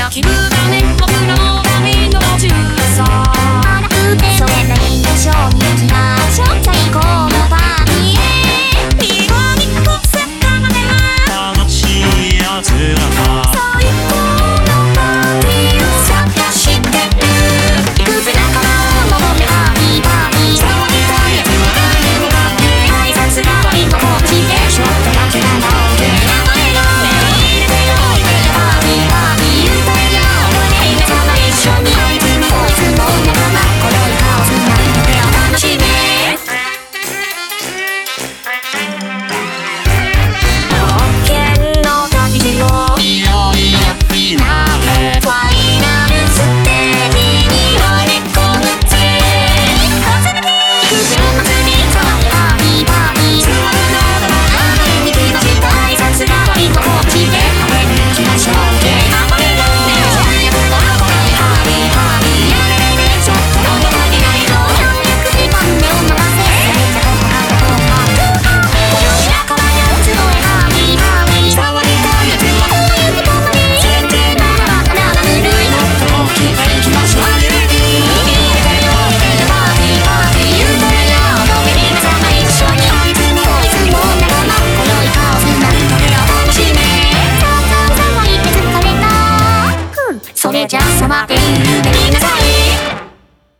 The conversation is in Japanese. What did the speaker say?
が気分だね僕の旅の中さ荒くてそれないでしょうに行きましょう最高のパーティーへ日本にこそったまでは楽しいやつらが最高のパーティーを探してるいくつ仲間を求めパーティーパーティー騒ぎたいやつは何に向かって挨拶代わりのこっちでちょっとだけなので名前の目を入れてよパーティーパーティー言うたよ俺皆様一緒にこいつも仲間このカオスなのでお楽しみ冒険の旅路をいよいよフィナーレファイナルステージに乗り込むぜ風の日週末に騒ぐパーティーパーティー座るならば会いに来ました挨拶代わりのこっちで食べに行きましょう頑張れるね最悪のパーティーパーティーやれれれちょっと物足りないぞ300時間目を回せめっちゃココアとココアこの田舎はやつの絵パーティーパーティー騒ぎたいやつはこういうことまで全然まだまだなぬるいの大きくいきましょうパーティーパーティー言うたれよ皆様一緒にこいつも仲間このカオスなのでお楽しみそうそう騒いで疲れたそれじゃあさまっているで皆さん